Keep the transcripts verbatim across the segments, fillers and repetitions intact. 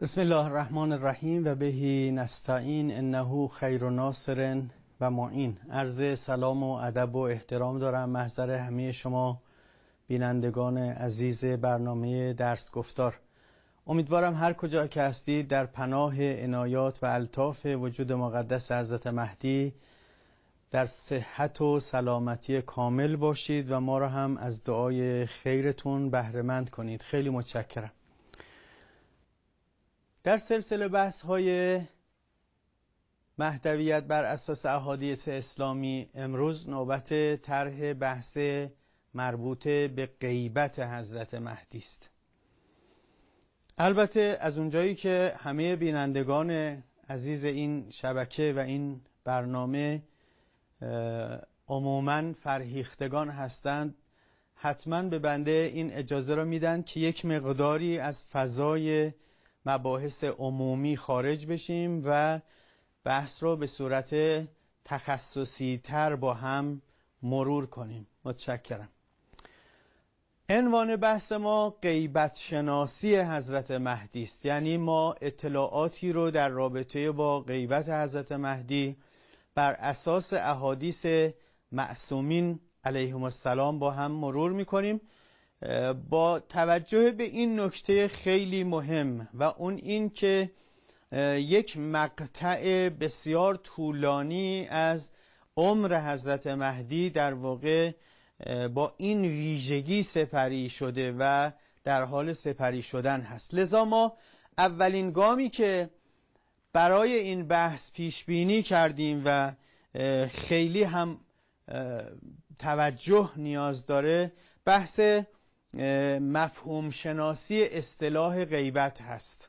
بسم الله الرحمن الرحیم و بهی نستعین انه خیر ناصر و معین. عرض سلام و ادب و احترام دارم محضر همه شما بینندگان عزیز برنامه درس گفتار. امیدوارم هر کجا که هستید در پناه عنایات و الطاف وجود مقدس حضرت مهدی در صحت و سلامتی کامل باشید و ما را هم از دعای خیرتون بهره مند کنید. خیلی متشکرم. در سلسله بحث های مهدویت بر اساس احادیث اسلامی امروز نوبت طرح بحث مربوط به غیبت حضرت مهدی است. البته از اونجایی که همه بینندگان عزیز این شبکه و این برنامه عموماً فرهیختگان هستند، حتما به بنده این اجازه را میدن که یک مقداری از فضای مباحث عمومی خارج بشیم و بحث رو به صورت تخصصی تر با هم مرور کنیم. متشکرم. عنوان بحث ما غیبت شناسی حضرت مهدی است، یعنی ما اطلاعاتی رو در رابطه با غیبت حضرت مهدی بر اساس احادیث معصومین علیهم السلام با هم مرور میکنیم، با توجه به این نکته خیلی مهم و اون این که یک مقطع بسیار طولانی از عمر حضرت مهدی در واقع با این ویژگی سپری شده و در حال سپری شدن هست. لذا ما اولین گامی که برای این بحث پیش بینی کردیم و خیلی هم توجه نیاز داره بحث مفهوم شناسی اصطلاح غیبت هست.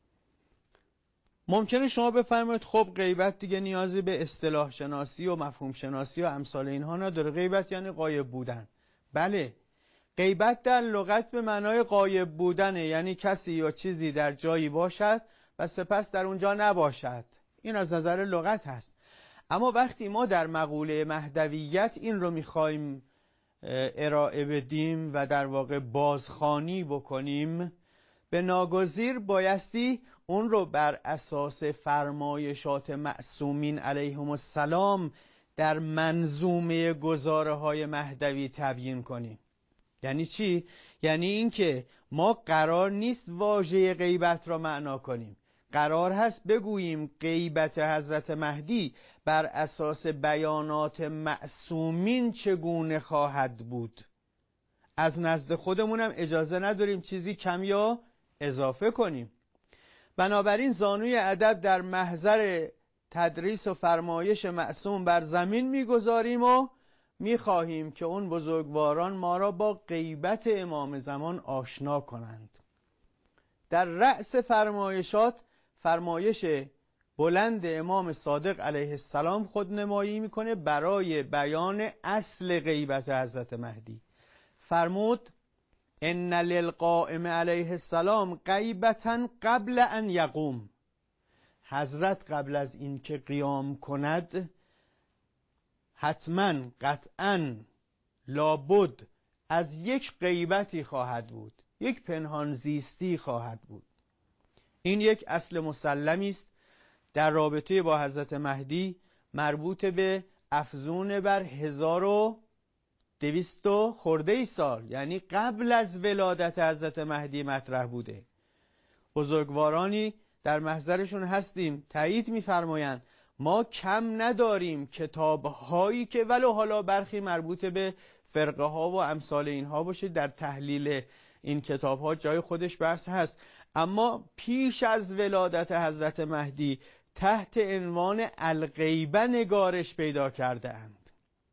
ممکنه شما بفرمایید خب غیبت دیگه نیازی به اصطلاح شناسی و مفهوم شناسی و امثال اینها نداره، غیبت یعنی غایب بودن. بله، غیبت در لغت به معنای غایب بودنه، یعنی کسی یا چیزی در جایی باشد و سپس در اونجا نباشد. این از نظر لغت هست. اما وقتی ما در مقوله مهدویت این رو میخوایم ارائه بدیم و در واقع بازخوانی بکنیم، به ناگزیر بایستی اون رو بر اساس فرمایشات معصومین علیهم السلام در منظومه گزاره های مهدوی تبیین کنیم. یعنی چی؟ یعنی این که ما قرار نیست واژه غیبت را معنا کنیم، قرار هست بگوییم غیبت حضرت مهدی بر اساس بیانات معصومین چگونه خواهد بود. از نزد خودمون هم اجازه نداریم چیزی کم یا اضافه کنیم. بنابراین زانوی ادب در محضر تدریس و فرمایش معصوم بر زمین میگذاریم و میخواهیم که اون بزرگواران ما را با غیبت امام زمان آشنا کنند. در رأس فرمایشات فرمایش بلند امام صادق علیه السلام خود نمایی میکنه برای بیان اصل غیبت حضرت مهدی. فرمود ان للقائم علیه السلام غیبتا قبل ان یقوم. حضرت قبل از این که قیام کند حتما قطعا لابد از یک غیبتی خواهد بود، یک پنهان زیستی خواهد بود. این یک اصل مسلمی است در رابطه با حضرت مهدی مربوط به افزون بر هزار و دویست خورده ای سال، یعنی قبل از ولادت حضرت مهدی مطرح بوده. بزرگوارانی در محضرشون هستیم تایید می‌فرمایند ما کم نداریم کتاب‌هایی که ولو حالا برخی مربوط به فرقه ها و امثال اینها باشه، در تحلیل این کتاب‌ها جای خودش بحث هست، اما پیش از ولادت حضرت مهدی تحت عنوان الغیبه نگارش پیدا کرده اند.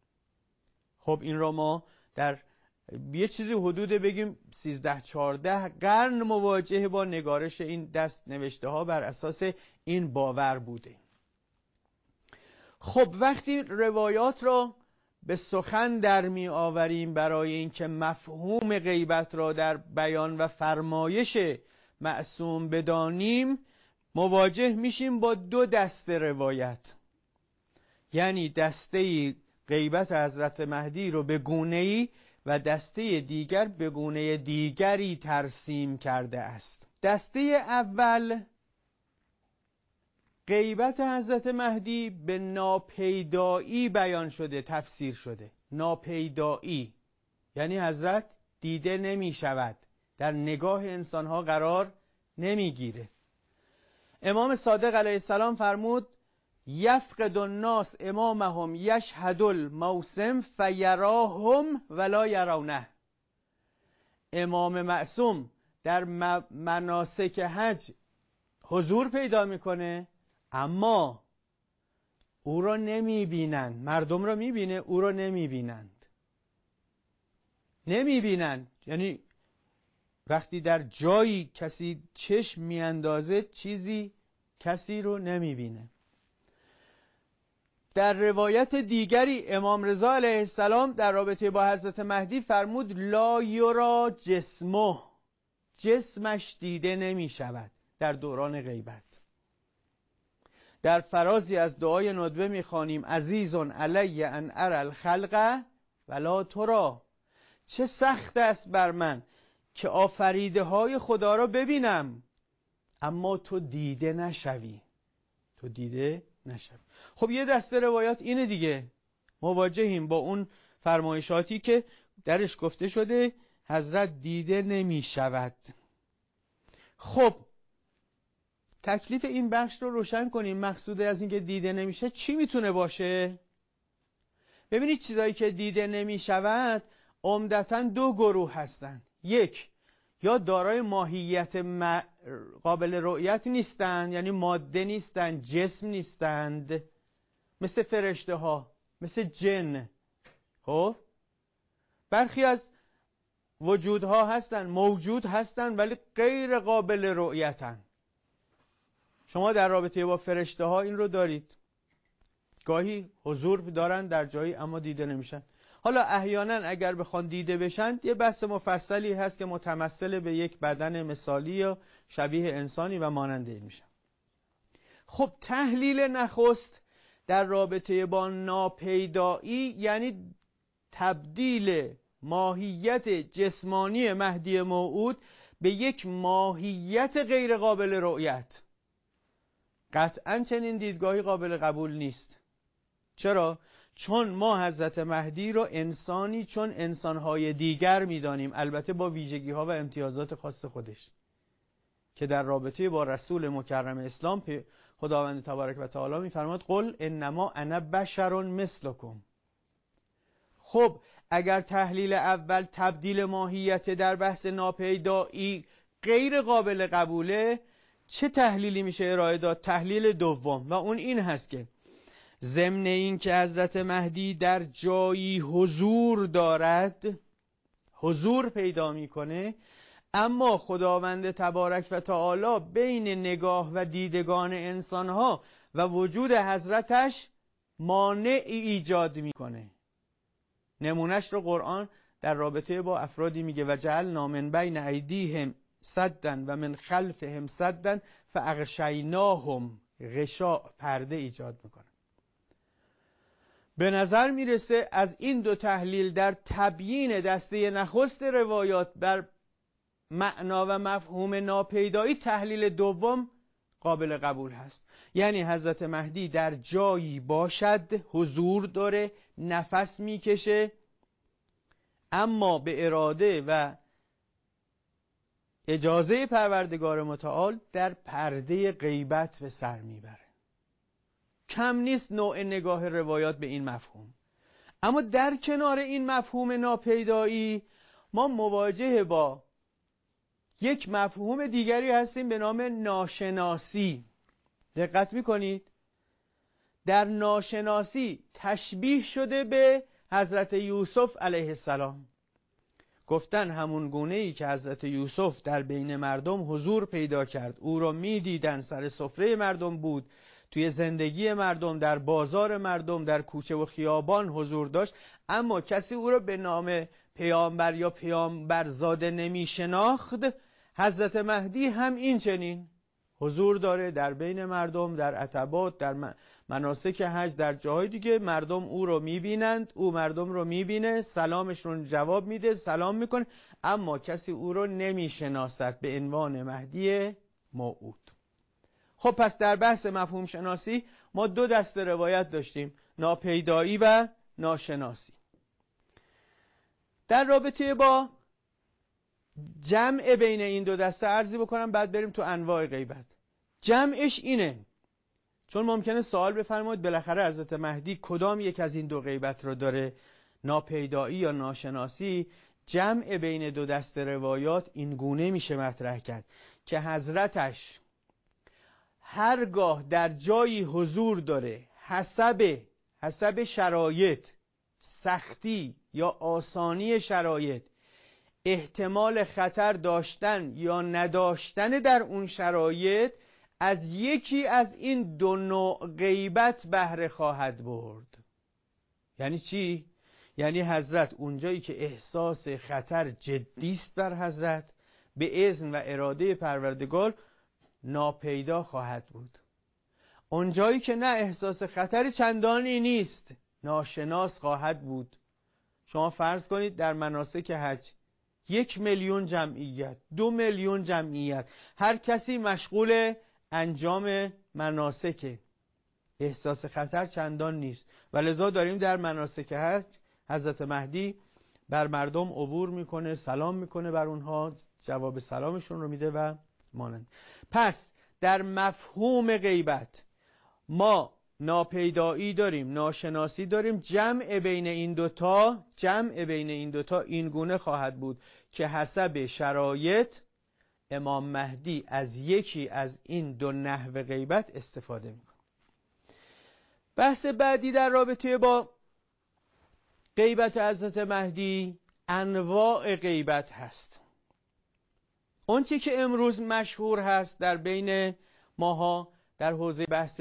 خب این را ما در یه چیزی حدود بگیم سیزده چهارده قرن مواجه با نگارش این دست نوشته ها بر اساس این باور بوده. خب وقتی روایات را به سخن در می آوریم برای اینکه مفهوم غیبت را در بیان و فرمایش معصوم بدانیم، مواجه میشیم با دو دسته روایت. یعنی دسته غیبت حضرت مهدی رو به گونه‌ای و دسته دیگر به گونه دیگری ترسیم کرده است. دسته اول غیبت حضرت مهدی به ناپیدایی بیان شده، تفسیر شده. ناپیدایی یعنی حضرت دیده نمی شود، در نگاه انسانها قرار نمی گیره. امام صادق علیه السلام فرمود یفقد الناس امامهم یشهد الموسم فیراهم ولا یرونه. امام معصوم در مناسک حج حضور پیدا میکنه اما او را نمی بینند. مردم را می بینه، او را نمی بینند. نمی بینند یعنی وقتی در جایی کسی چشم میاندازه چیزی کسی رو نمی بینه. در روایت دیگری امام رضا علیه السلام در رابطه با حضرت مهدی فرمود لا یرا جسمه، جسمش دیده نمی شود در دوران غیبت. در فرازی از دعای ندبه می خوانیم عزیز علی ان اری الخلق ولا ترا، چه سخت است بر من که آفریده های خدا را ببینم اما تو دیده نشوی، تو دیده نشوی. خب یه دسته روایات اینه دیگه، مواجهیم با اون فرمایشاتی که درش گفته شده حضرت دیده نمی شود. خب تکلیف این بخش رو روشن کنیم. مقصود از این که دیده نمیشه چی میتونه باشه؟ ببینید چیزایی که دیده نمی شود عمدتاً دو گروه هستن. یک، یا دارای ماهیت م... قابل رؤیت نیستند، یعنی ماده نیستند، جسم نیستند، مثل فرشته ها، مثل جن. خب برخی از وجودها هستن، موجود هستن ولی غیر قابل رؤیتن. شما در رابطه با فرشته ها این رو دارید، گاهی حضور دارن در جایی اما دیده نمیشن. حالا احیانا اگر بخوان دیده بشن یه بحث مفصلی هست که متمثل به یک بدن مثالی یا شبیه انسانی و مانند این میشن. خب تحلیل نخست در رابطه با ناپیدایی یعنی تبدیل ماهیت جسمانی مهدی موعود به یک ماهیت غیر قابل رؤیت. قطعاً چنین دیدگاهی قابل قبول نیست. چرا؟ چون ما حضرت مهدی رو انسانی چون انسانهای دیگر میدانیم، البته با ویژگی‌ها و امتیازات خاص خودش که در رابطه با رسول مکرم اسلام خداوند تبارک و تعالی می‌فرماد قل انما انا بشر مثلکم. خب اگر تحلیل اول تبدیل ماهیت در بحث ناپیدایی غیر قابل قبوله، چه تحلیلی میشه ارائه داد؟ تحلیل دوم، و اون این هست که ضمن این که حضرت مهدی در جایی حضور دارد، حضور پیدا میکنه، اما خداوند تبارک و تعالی بین نگاه و دیدگان انسانها و وجود حضرتش مانعی ایجاد میکنه. نمونش رو قرآن در رابطه با افرادی میگه و جعلنا من بین ایدیهم سدن و من خلفهم سدن فاغشیناهم، غشاء، پرده ایجاد میکنه. به نظر میرسه از این دو تحلیل در تبیین دسته نخست روایات بر معنا و مفهوم ناپیدایی تحلیل دوم قابل قبول هست. یعنی حضرت مهدی در جایی باشد، حضور داره، نفس میکشه، اما به اراده و اجازه پروردگار متعال در پرده غیبت به سر میبره. کم نیست نوع نگاه روایات به این مفهوم. اما در کنار این مفهوم ناپیدایی ما مواجه با یک مفهوم دیگری هستیم به نام ناشناسی. دقت میکنید؟ در ناشناسی تشبیه شده به حضرت یوسف علیه السلام. گفتن همون گونه‌ای که حضرت یوسف در بین مردم حضور پیدا کرد، او را می‌دیدن، سر سفره مردم بود، توی زندگی مردم، در بازار مردم، در کوچه و خیابان حضور داشت، اما کسی او را به نام پیامبر یا پیامبرزاده نمی شناخت. حضرت مهدی هم این چنین حضور داره در بین مردم، در عتبات، در مناسک حج در جاهای دیگه مردم او رو میبینند، او مردم رو میبینه، سلامشون جواب میده، سلام میکنه، اما کسی او رو نمیشناسد به عنوان مهدی موعود. خب پس در بحث مفهوم شناسی ما دو دسته روایت داشتیم، ناپیدایی و ناشناسی. در رابطه با جمع بین این دو دسته عرضی بکنم، بعد بریم تو انواع غیبت. جمعش اینه، چون ممکنه سوال بفرمایید بالاخره حضرت مهدی کدام یک از این دو غیبت رو داره، ناپیدایی یا ناشناسی؟ جمع بین دو دسته روایات این گونه میشه مطرح کرد که حضرتش هرگاه در جایی حضور داره حسب حسب شرایط، سختی یا آسانی شرایط، احتمال خطر داشتن یا نداشتن در اون شرایط، از یکی از این دو نوع غیبت بهره خواهد برد. یعنی چی؟ یعنی حضرت اونجایی که احساس خطر جدیست بر حضرت، به اذن و اراده پروردگار ناپیدا خواهد بود. اونجایی که نه احساس خطر چندانی نیست، ناشناس خواهد بود. شما فرض کنید در مناسک حج یک میلیون جمعیت، دو میلیون جمعیت، هر کسی مشغول انجام مناسک، احساس خطر چندان نیست و لذا داریم در مناسک حج حضرت مهدی بر مردم عبور میکنه، سلام میکنه بر اونها، جواب سلامشون رو میده و مانند. پس در مفهوم غیبت ما ناپیدایی داریم، ناشناسی داریم. جمع بین این دوتا جمع بین این دوتا این گونه خواهد بود که حسب شرایط امام مهدی از یکی از این دو نحو غیبت استفاده میکنه. بحث بعدی در رابطه با غیبت حضرت مهدی انواع غیبت هست. اون چی که امروز مشهور هست در بین ماها در حوزه بحث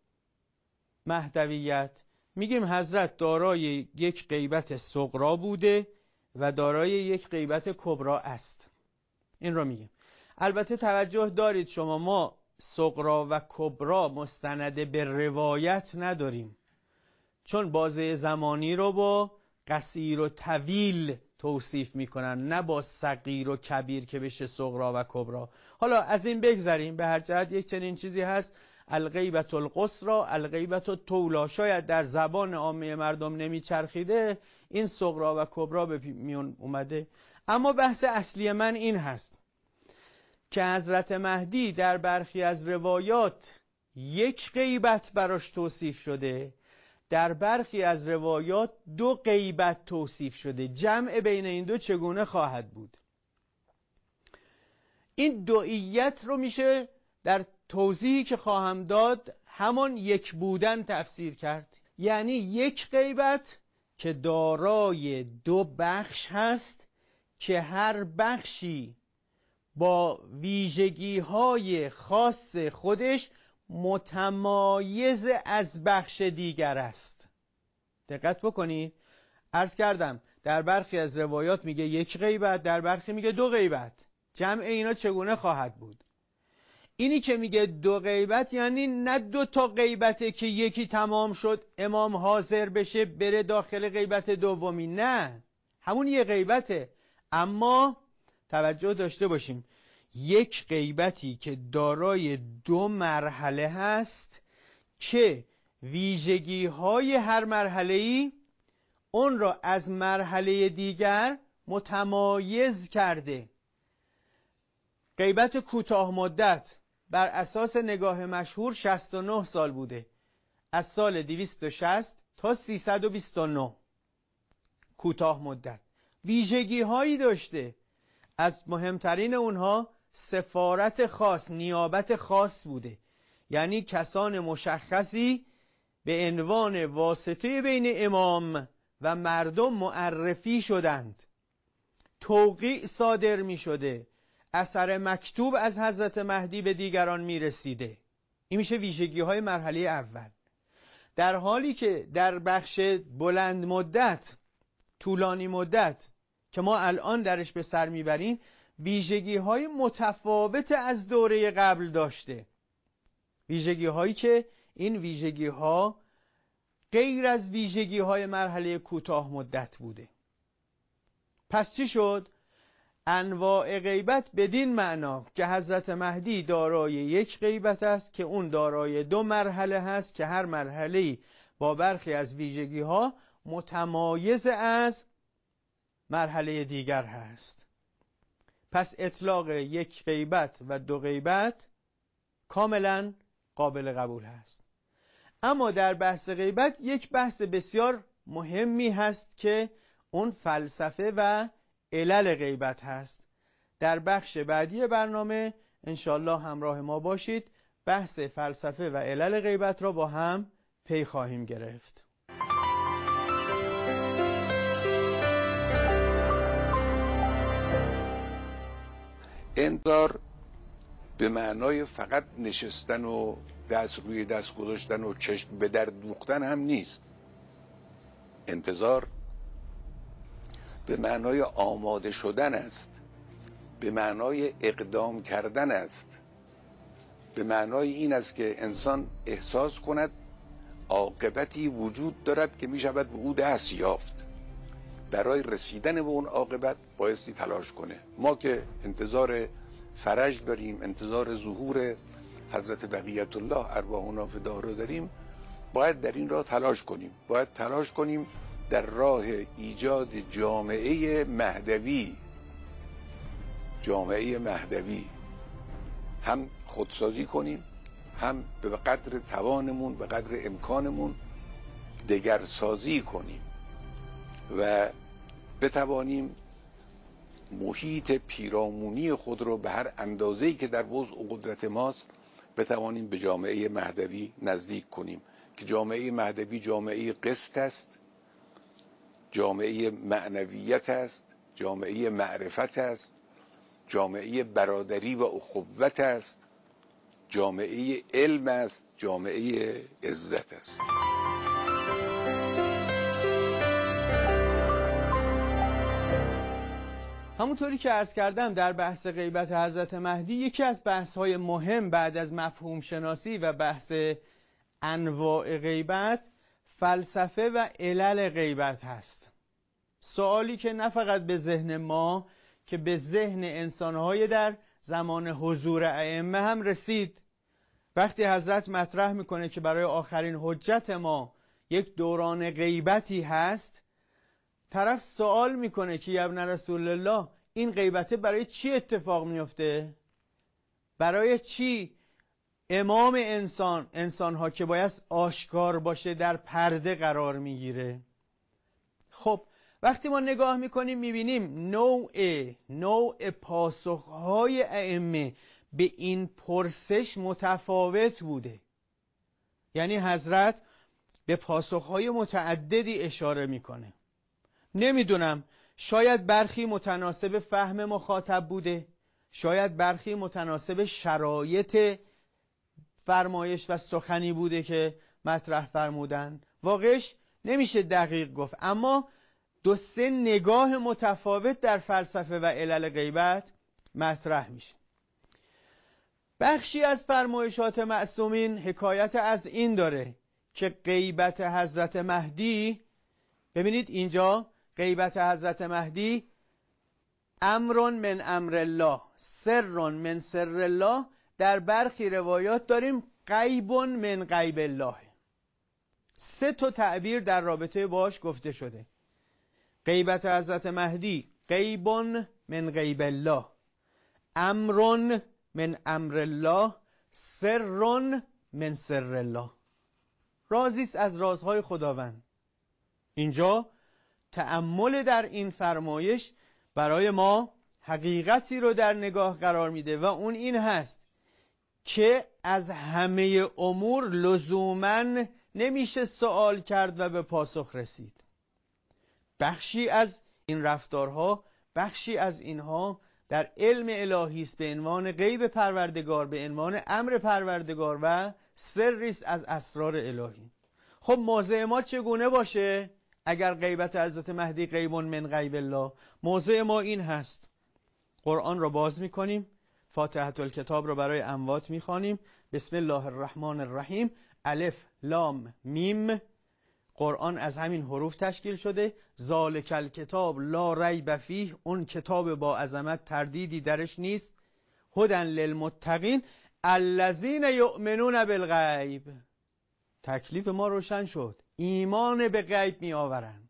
مهدویت، میگیم حضرت دارای یک غیبت صغرا بوده و دارای یک غیبت کبرا است. این رو میگیم. البته توجه دارید شما، ما صغرا و کبرا مستند به روایت نداریم، چون بازه زمانی رو با قصیر و طویل توصیف میکنن، نه با صغیر و کبیر که بشه صغرا و کبرا. حالا از این بگذریم، به هر جهت یک چنین چیزی هست، الغیبت القصرى، الغیبت الطولا. شاید در زبان عامه مردم نمیچرخیده، این صغرا و کبرا به میون اومده. اما بحث اصلی من این هست که حضرت مهدی در برخی از روایات یک غیبت براش توصیف شده، در برخی از روایات دو غیبت توصیف شده. جمع بین این دو چگونه خواهد بود؟ این دوئیت رو میشه در توضیحی که خواهم داد همان یک بودن تفسیر کرد. یعنی یک غیبت که دارای دو بخش هست که هر بخشی با ویژگی‌های خاص خودش متمایز از بخش دیگر است. دقت بکنید، عرض کردم در برخی از روایات میگه یک غیبت، در برخی میگه دو غیبت. جمع اینا چگونه خواهد بود؟ اینی که میگه دو غیبت یعنی نه دو تا غیبته که یکی تمام شد امام حاضر بشه بره داخل غیبت دومی، نه، همون یه غیبته. اما توجه داشته باشیم، یک غیبتی که دارای دو مرحله هست که ویژگی های هر مرحله‌ای اون را از مرحله دیگر متمایز کرده. غیبت کوتاه مدت بر اساس نگاه مشهور شصت و نه سال بوده، از سال دویست و شصت تا سیصد و بیست و نه. کوتاه مدت ویژگی هایی داشته، از مهمترین اونها سفارت خاص، نیابت خاص بوده. یعنی کسان مشخصی به عنوان واسطه بین امام و مردم معرفی شدند، توقیع صادر می شده، اثر مکتوب از حضرت مهدی به دیگران می رسیده. این میشه ویژگی های مرحله اول. در حالی که در بخش بلند مدت، طولانی مدت که ما الان درش به سر میبریم، ویژگی های متفاوت از دوره قبل داشته. ویژگی هایی که این ویژگی ها غیر از ویژگی های مرحله کوتاه مدت بوده. پس چی شد؟ انواع غیبت بدین معنا که حضرت مهدی دارای یک غیبت است که اون دارای دو مرحله هست که هر مرحله‌ای با برخی از ویژگی ها متمایز از مرحله دیگر هست. پس اطلاق یک غیبت و دو غیبت کاملا قابل قبول هست. اما در بحث غیبت یک بحث بسیار مهمی هست که اون فلسفه و علل غیبت هست. در بخش بعدی برنامه انشالله همراه ما باشید، بحث فلسفه و علل غیبت را با هم پی خواهیم گرفت. انذار به معنای فقط نشستن و دست روی دست گذاشتن و چشم به در دوختن هم نیست. انتظار به معنای آماده شدن است، به معنای اقدام کردن است، به معنای این است که انسان احساس کند عاقبتی وجود دارد که می شود به او دست یافت. برای رسیدن به اون عاقبت بایستی تلاش کنه. ما که انتظار فرج داریم، انتظار ظهور حضرت بقیت الله ارواحنا فداه رو داریم، باید در این راه تلاش کنیم. باید تلاش کنیم در راه ایجاد جامعه مهدوی، جامعه مهدوی هم خودسازی کنیم، هم به قدر توانمون، به قدر امکانمون دگرسازی کنیم و بتوانیم محیط پیرامونی خود رو به هر اندازه‌ای که در وسع و قدرت ماست بتوانیم به جامعه مهدوی نزدیک کنیم که جامعه مهدوی جامعه قسط است، جامعه معنویت است، جامعه معرفت است، جامعه برادری و اخوت است، جامعه علم است، جامعه عزت است. همونطوری که عرض کردم در بحث غیبت حضرت مهدی یکی از بحث‌های مهم بعد از مفهوم شناسی و بحث انواع غیبت فلسفه و علل غیبت هست. سوالی که نه فقط به ذهن ما که به ذهن انسان‌های در زمان حضور ائمه هم رسید. وقتی حضرت مطرح میکنه که برای آخرین حجت ما یک دوران غیبتی هست، طرف سوال میکنه که یا ابن رسول الله این غیبته برای چی اتفاق میفته؟ برای چی امام انسان انسانها که باید آشکار باشه در پرده قرار میگیره؟ خب وقتی ما نگاه میکنیم میبینیم نوع نوع پاسخهای ائمه به این پرسش متفاوت بوده. یعنی حضرت به پاسخهای متعددی اشاره میکنه. نمیدونم، شاید برخی متناسب فهم مخاطب بوده، شاید برخی متناسب شرایط فرمایش و سخنی بوده که مطرح فرمودن. واقعش نمیشه دقیق گفت، اما دو سه نگاه متفاوت در فلسفه و علل غیبت مطرح میشه. بخشی از فرمایشات معصومین حکایت از این داره که غیبت حضرت مهدی، ببینید اینجا غیبت حضرت مهدی امر من امر الله، سر من سر الله، در برخی روایات داریم غیب من غیب الله. سه تا تعبیر در رابطه باش گفته شده. غیبت حضرت مهدی غیب من غیب الله، امر من امر الله، سر من سر الله. رازی است از رازهای خداوند. اینجا تأمل در این فرمایش برای ما حقیقتی رو در نگاه قرار میده و اون این هست که از همه امور لزوماً نمیشه سوال کرد و به پاسخ رسید. بخشی از این رفتارها، بخشی از اینها در علم الهی است به عنوان غیب پروردگار، به عنوان امر پروردگار و سری است از اسرار الهی. خب موضع ما چگونه باشه اگر غیبت حضرت مهدی غیب من غیب الله؟ موضع ما این هست: قرآن را باز میکنیم، فاتحه الکتاب را برای اموات میخوانیم، بسم الله الرحمن الرحیم، الف لام میم، قرآن از همین حروف تشکیل شده. ذالک الکتاب لا ریب فیه، اون کتاب با عظمت تردیدی درش نیست. هدی للمتقین الذین یؤمنون بالغیب، تکلیف ما روشن شد، ایمان به غیب می آورن.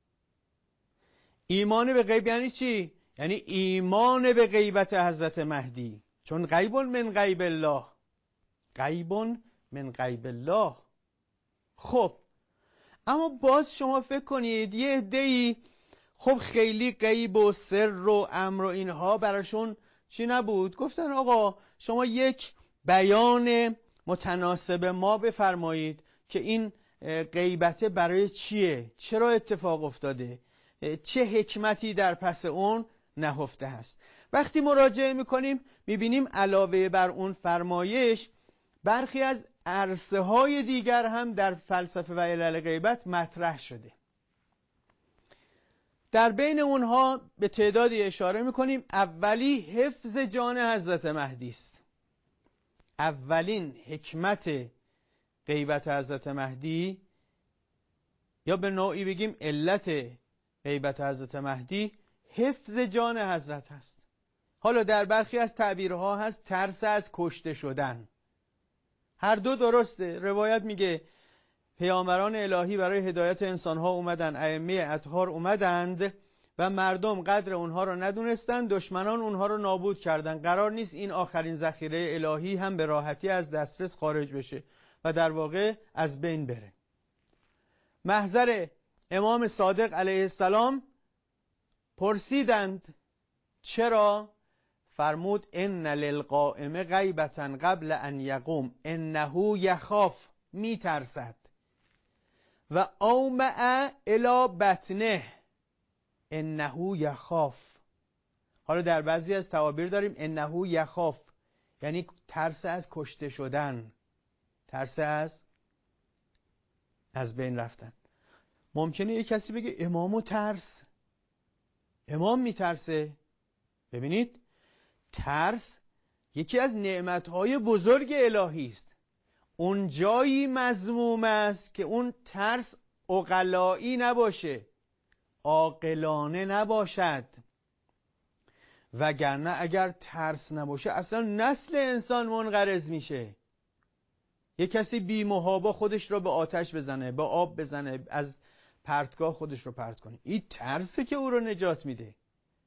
ایمان به غیب یعنی چی؟ یعنی ایمان به غیبت حضرت مهدی، چون غیب من غیب الله، غیب من غیب الله. خب اما باز شما فکر کنید یه عده‌ای خب خیلی غیب و سر و امر و اینها براشون چی نبود، گفتن آقا شما یک بیان متناسب ما بفرمایید که این غیبته برای چیه، چرا اتفاق افتاده، چه حکمتی در پس اون نهفته هست. وقتی مراجعه میکنیم میبینیم علاوه بر اون فرمایش برخی از عرصه های دیگر هم در فلسفه و علل غیبت مطرح شده. در بین اونها به تعدادی اشاره میکنیم. اولی حفظ جان حضرت مهدی است. اولین حکمت غیبت حضرت مهدی، یا به نوعی بگیم علت غیبت حضرت مهدی، حفظ جان حضرت هست. حالا در برخی از تعبیرها هست ترس از کشته شدن. هر دو درسته. روایت میگه پیامبران الهی برای هدایت انسانها اومدن، ائمه اطهار اومدند و مردم قدر اونها رو ندونستن، دشمنان اونها رو نابود کردن. قرار نیست این آخرین ذخیره الهی هم به راحتی از دسترس خارج بشه و در واقع از بین بره. محضر امام صادق علیه السلام پرسیدند چرا؟ فرمود ان للقائم غیبتا قبل ان یقوم انه یخاف، می ترسد. و اومع الی بطنه انه یخاف. حالا در بعضی از تعابیر داریم انه یخاف، یعنی ترس از کشته شدن، ترس از از بین رفتن. ممکنه یک کسی بگه امامو ترس، امام می ترسه. ببینید ترس یکی از نعمتهای بزرگ الهی است. اون جایی مذموم است که اون ترس عقلایی نباشه، عاقلانه نباشد. وگرنه اگر ترس نباشه اصلا نسل انسان منقرض میشه. یک کسی بی محابا خودش رو به آتش بزنه، به آب بزنه، از پرتگاه خودش رو پرت کنه، این ترسه که او رو نجات میده.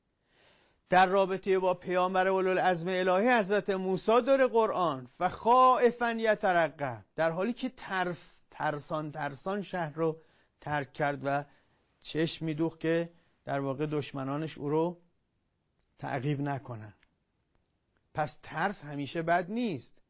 در رابطه با پیامبر اولوالعزم الهی حضرت موسی داره قرآن فخائفا یترقب، در حالی که ترس ترسان ترسان شهر رو ترک کرد و چشم میدوخت که در واقع دشمنانش او رو تعقیب نکنن. پس ترس همیشه بد نیست.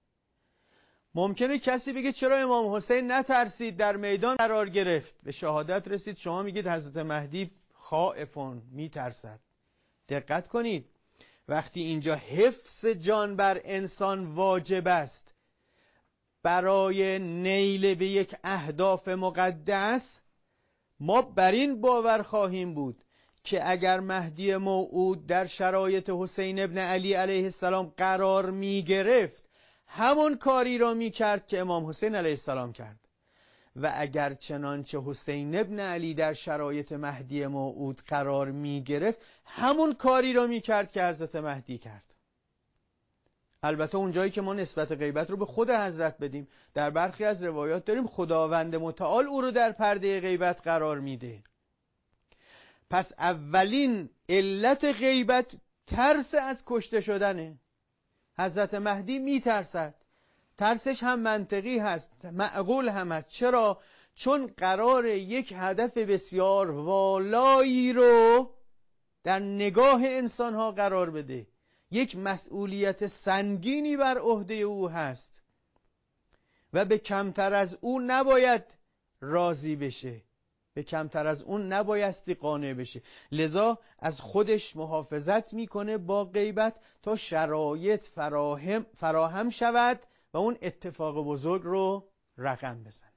ممکنه کسی بگه چرا امام حسین نترسید، در میدان قرار گرفت، به شهادت رسید، شما میگید حضرت مهدی خائفون، میترسد. دقت کنید وقتی اینجا حفظ جان بر انسان واجب است برای نیل به یک اهداف مقدس، ما بر این باور خواهیم بود که اگر مهدی موعود در شرایط حسین ابن علی علیه السلام قرار می گرفت همون کاری را می کرد که امام حسین علیه السلام کرد، و اگر چنانچه حسین ابن علی در شرایط مهدی موعود قرار می گرفت همون کاری را می کرد که حضرت مهدی کرد. البته اونجایی که ما نسبت غیبت رو به خود حضرت بدیم، در برخی از روایات داریم خداوند متعال او رو در پرده غیبت قرار میده. پس اولین علت غیبت ترس از کشته شدنه. حضرت مهدی می ترسد، ترسش هم منطقی هست، معقول هم هست. چرا؟ چون قرار یک هدف بسیار والایی رو در نگاه انسان ها قرار بده، یک مسئولیت سنگینی بر عهده او هست و به کمتر از او نباید راضی بشه، به کمتر از اون نبایستی قانع بشه. لذا از خودش محافظت میکنه با غیبت تا شرایط فراهم, فراهم شود و اون اتفاق بزرگ رو رقم بزن.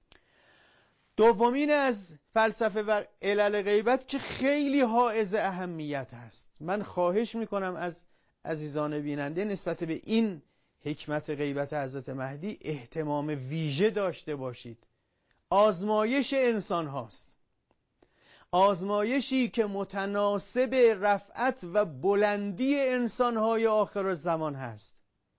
دومین از فلسفه و علل غیبت که خیلی حائز اهمیت هست، من خواهش میکنم از عزیزان بیننده نسبت به این حکمت غیبت حضرت مهدی اهتمام ویژه داشته باشید. آزمایش انسان هاست، آزمایشی که متناسب رفعت و بلندی انسان های آخر الزمان هست.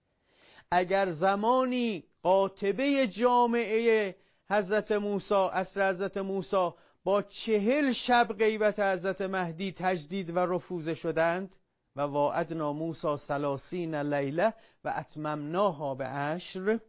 اگر زمانی قاطبه جامعه حضرت موسی، عصر حضرت موسی، با چهل شب غیبت حضرت مهدی تجدید و رفوزه شدند و واعدنا موسی ثلاثین لیله و اتممناها به عشر،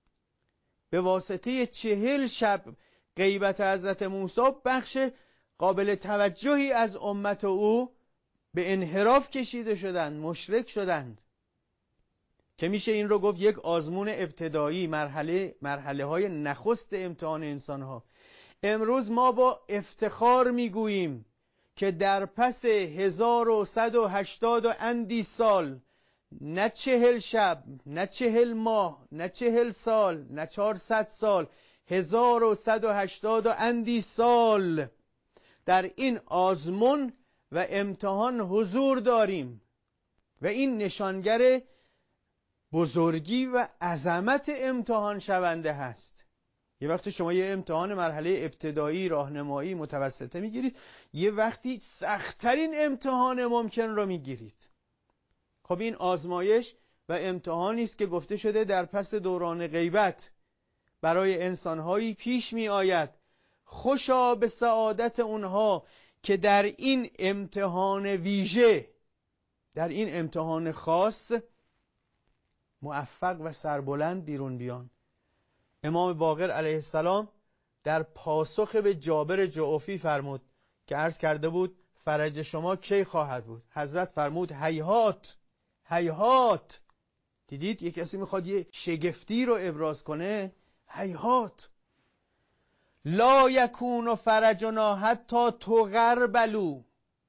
به واسطه چهل شب غیبت حضرت موسی بخش قابل توجهی از امت او به انحراف کشیده شدند، مشرک شدند، که میشه این رو گفت یک آزمون ابتدایی، مرحله مرحله های نخست امتحان انسان ها. امروز ما با افتخار میگوییم که در پس هزار و صد و هشتاد و اندی سال، نه چهل شب، نه چهل ماه، نه چهل سال، نه چهارصد سال، هزار و صد و هشتاد و اندی سال در این آزمون و امتحان حضور داریم و این نشانگر بزرگی و عظمت امتحان شونده هست. یه وقتی شما یه امتحان مرحله ابتدایی، راهنمایی، متوسطه میگیرید، یه وقتی سخت‌ترین امتحان ممکن رو میگیرید. خب این آزمایش و امتحانی است که گفته شده در پس دوران غیبت برای انسان‌هایی پیش می آید. خوشا به سعادت اونها که در این امتحان ویژه، در این امتحان خاص موفق و سربلند بیرون بیان. امام باقر علیه السلام در پاسخ به جابر جعفی فرمود که عرض کرده بود فرج شما کی خواهد بود؟ حضرت فرمود هیهات، هیهات. دیدید یک کسی میخواد یه شگفتی رو ابراز کنه، هیهات لا یکون فرجنا حتی تغربلوا،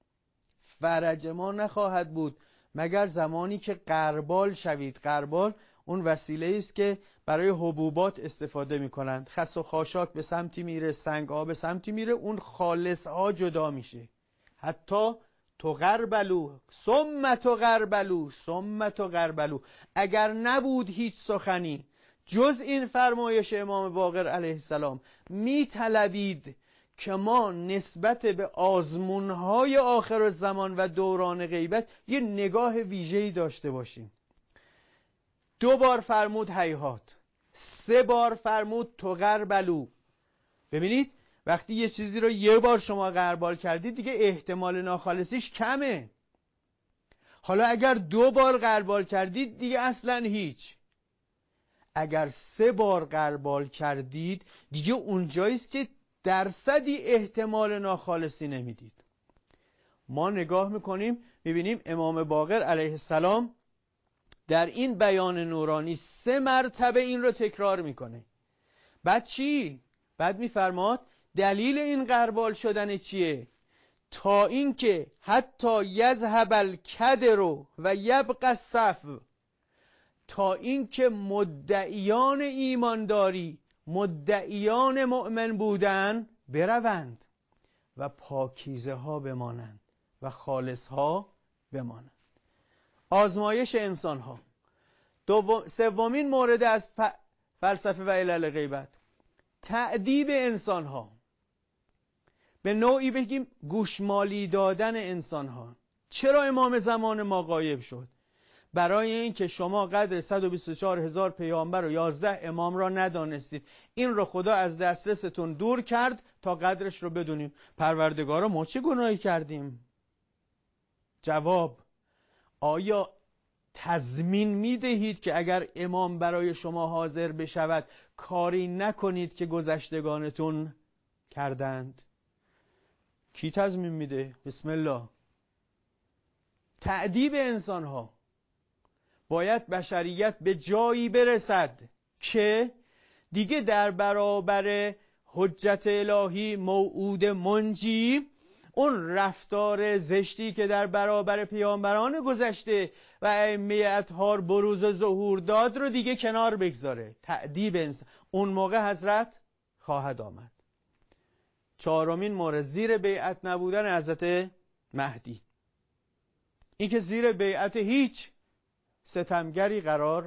فرج ما نخواهد بود مگر زمانی که غربال شوید. غربال اون وسیله است که برای حبوبات استفاده میکنند. خس و خاشاک به سمتی میره، سنگ ها به سمتی میره، اون خالص ها جدا میشه. حتی تغربلوا ثم تغربلوا ثم تغربلوا. اگر نبود هیچ سخنی جز این فرمایش امام باقر علیه السلام، می طلبید که ما نسبت به آزمونهای آخر الزمان و دوران غیبت یه نگاه ویژه‌ای داشته باشیم. دو بار فرمود هیهات، سه بار فرمود تغربلوا. ببینید وقتی یه چیزی رو یه بار شما غربال کردید دیگه احتمال ناخالصیش کمه. حالا اگر دو بار غربال کردید دیگه اصلا هیچ. اگر سه بار غربال کردید دیگه اونجاییست که درصدی احتمال ناخالصی نمیدید. ما نگاه میکنیم میبینیم امام باقر علیه السلام در این بیان نورانی سه مرتبه این رو تکرار میکنه. بعد چی؟ بعد میفرماد دلیل این غربال شدن چیه؟ تا اینکه حتی یذهب الکدر و یبقى الصفو، تا اینکه مدعیان ایمانداری، مدعیان مؤمن بودن بروند و پاکیزه ها بمانند و خالص ها بمانند. آزمایش انسان ها. دوم، سومین مورد از فلسفه و علل غیبت، تأدیب انسان ها. به نوعی بگیم گوشمالی دادن انسان ها. چرا امام زمان ما غایب شد؟ برای این که شما قدر صد و بیست و چهار هزار پیامبر و یازده امام را ندانستید. این رو خدا از دسترستون دور کرد تا قدرش رو بدونیم. پروردگارا ما چه گناهی کردیم؟ جواب: آیا تضمین میدهید که اگر امام برای شما حاضر بشود کاری نکنید که گذشتگانتون کردند؟ کی تضمین میده؟ بسم الله. تأدیب انسان ها. باید بشریت به جایی برسد که دیگه در برابر حجت الهی موعود منجی اون رفتار زشتی که در برابر پیامبران گذشته و ائمه اطهار بروز و ظهور داد رو دیگه کنار بگذاره. تأدیب انسان. اون موقع حضرت خواهد آمد. چهارمین مورد زیر بیعت نبودن حضرت مهدی. این که زیر بیعت هیچ ستمگری قرار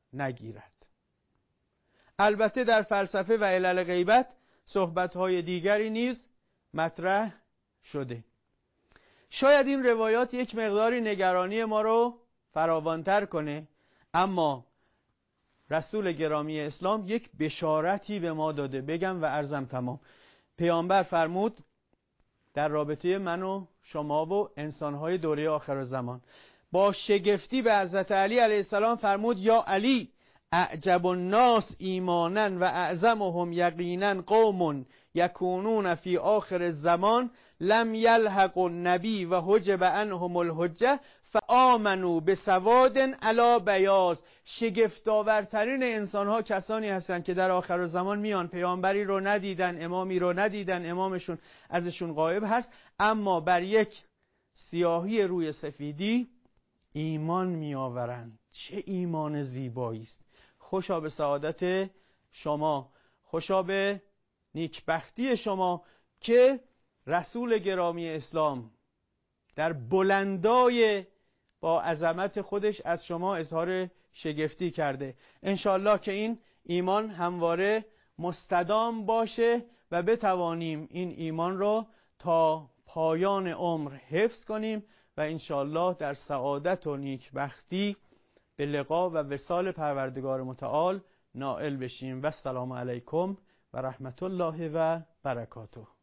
نگیرد. البته در فلسفه و علل غیبت صحبت‌های دیگری نیز مطرح شده. شاید این روایات یک مقداری نگرانی ما رو فراوانتر کنه، اما رسول گرامی اسلام یک بشارتی به ما داده. بگم و عرضم تمام. پیامبر فرمود در رابطه من و شما و انسان‌های دوره آخر زمان، با شگفتی به حضرت علی علیه السلام فرمود: یا علی، اعجب الناس ایمانا و اعظمهم یقینا قوم یکونون فی آخر الزمان لم یلحق النبی و حجب عنهم الحجه فآمنوا بسواد علی بیاض. شگفت‌آورترین انسان‌ها کسانی هستند که در آخر زمان میان، پیامبری رو ندیدن، امامی رو ندیدن، امامشون ازشون غایب هست، اما بر یک سیاهی روی سفیدی ایمان میآورند. چه ایمان زیبایی است! خوشا به سعادت شما، خوشا به نیکبختی شما که رسول گرامی اسلام در بلندای با عظمت خودش از شما اظهار شگفتی کرده. انشالله که این ایمان همواره مستدام باشه و بتوانیم این ایمان رو تا پایان عمر حفظ کنیم و انشالله در سعادت و نیکبختی به لقا و وصال پروردگار متعال نائل بشیم. و السلام علیکم و رحمت الله و برکاته.